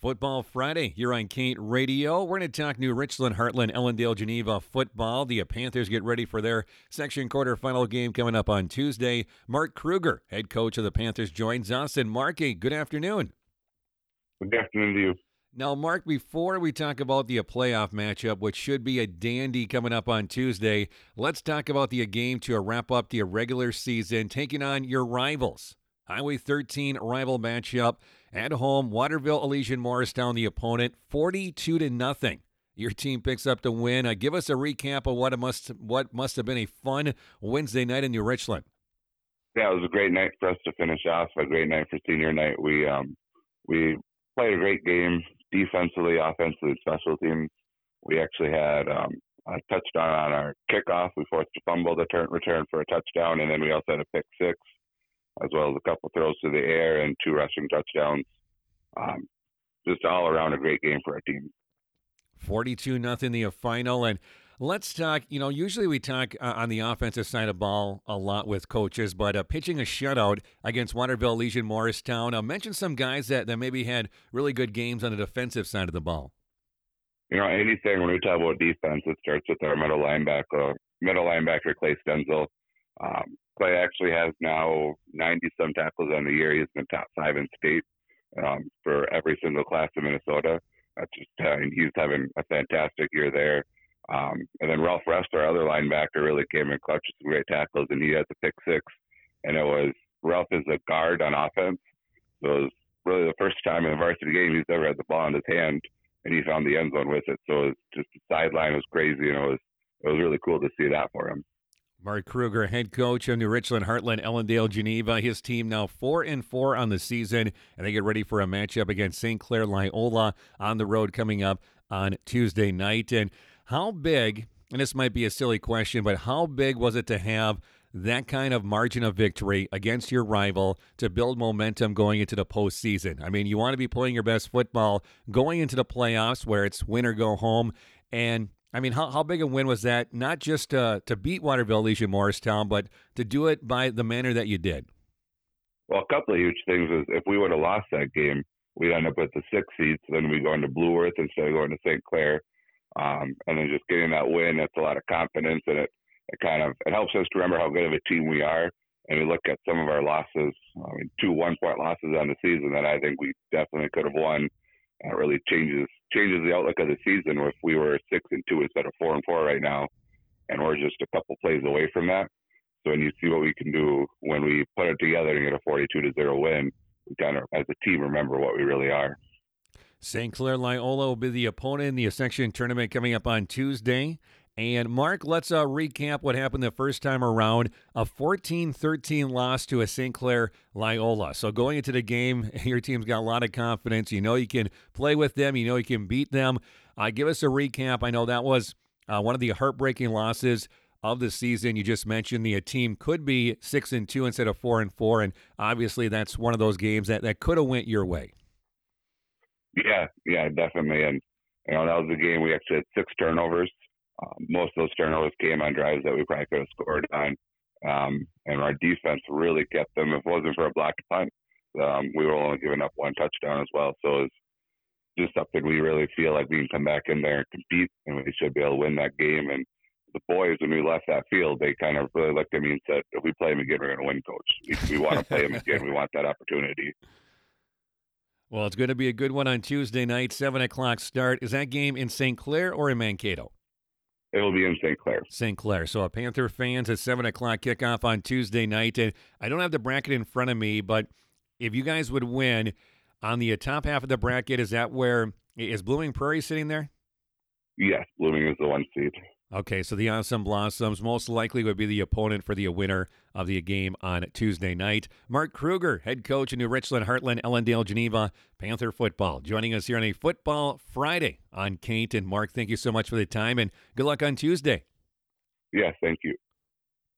Football Friday here on Kate Radio. We're going to talk New Richland, Heartland, Ellendale, Geneva football. The Panthers get ready for their section quarterfinal game coming up on Tuesday. Mark Kruger, head coach of the Panthers, joins us. And Mark, good afternoon. Good afternoon to you. Now, Mark, before we talk about the playoff matchup, which should be a dandy coming up on Tuesday, let's talk about the game to wrap up the regular season, taking on your rivals. Highway 13 rival matchup at home. Waterville Elysian Morristown, the opponent, 42-0. Your team picks up the win. Give us a recap of what must have been a fun Wednesday night in New Richland. Yeah, it was a great night for us to finish off. A great night for senior night. We played a great game defensively, offensively, special teams. We actually had a touchdown on our kickoff. We forced a fumble to return for a touchdown, and then we also had a pick six, as well as a couple throws to the air and 2 rushing touchdowns. Just all around a great game for our team. 42-0 the final. And let's talk, usually we talk on the offensive side of the ball a lot with coaches, but pitching a shutout against Waterville Elysian Morristown. Mention some guys that maybe had really good games on the defensive side of the ball. Anything when we talk about defense, it starts with our middle linebacker, Clay Stenzel. Clay actually has now 90-some tackles on the year. He's been top 5 in state for every single class in Minnesota. That's just he's having a fantastic year there. And then Ralph Rest, our other linebacker, really came in clutch with some great tackles, and he had the pick six. And it was Ralph is a guard on offense, so it was really the first time in a varsity game he's ever had the ball in his hand, and he found the end zone with it. So it was just the sideline was crazy, and it was really cool to see that for him. Mark Kruger, head coach of New Richland, Heartland, Ellendale, Geneva. His team now 4-4 on the season, and they get ready for a matchup against St. Clair Loyola on the road coming up on Tuesday night. And how big, and this might be a silly question, but how big was it to have that kind of margin of victory against your rival to build momentum going into the postseason? I mean, you want to be playing your best football going into the playoffs where it's win or go home. And I mean, how big a win was that? Not just to beat Waterville Elysian Morristown, but to do it by the manner that you did. Well, a couple of huge things is if we would have lost that game, we'd end up with the 6th seed. So then we go into Blue Earth instead of going to St. Clair. And then just getting that win, that's a lot of confidence, and it helps us to remember how good of a team we are. And we look at some of our losses, 2 1-point losses on the season that I think we definitely could have won. It really changes the outlook of the season if we were 6-2 instead of 4-4 right now, and we're just a couple plays away from that. So when you see what we can do when we put it together and get a 42-0 win, we kind of, as a team, remember what we really are. St. Clair Loyola will be the opponent in the section tournament coming up on Tuesday. And Mark, let's recap what happened the first time around. A 14-13 loss to a St. Clair Loyola. So going into the game, your team's got a lot of confidence. You know you can play with them. You know you can beat them. Give us a recap. I know that was one of the heartbreaking losses of the season. You just mentioned the team could be 6-2 instead of 4-4, and obviously that's one of those games that could have went your way. Yeah, definitely. And that was a game we actually had 6 turnovers. Most of those turnovers came on drives that we probably could have scored on. And our defense really kept them. If it wasn't for a blocked punt, we were only giving up 1 touchdown as well. So it's just something we really feel like we can come back in there and compete, and we should be able to win that game. And the boys, when we left that field, they kind of really looked at me and said, if we play them again, we're going to win, Coach. We want to play them again. We want that opportunity. Well, it's going to be a good one on Tuesday night, 7 o'clock start. Is that game in St. Clair or in Mankato? It will be in St. Clair. St. Clair. So Panther fans at 7 o'clock kickoff on Tuesday night. And I don't have the bracket in front of me, but if you guys would win on the top half of the bracket, is Blooming Prairie sitting there? Yes, Blooming is the 1 seed. Okay, so the Awesome Blossoms most likely would be the opponent for the winner of the game on Tuesday night. Mark Kruger, head coach in New Richland, Heartland, Ellendale, Geneva, Panther football, joining us here on a Football Friday on Kate. And Mark, thank you so much for the time, and good luck on Tuesday. Yes, thank you.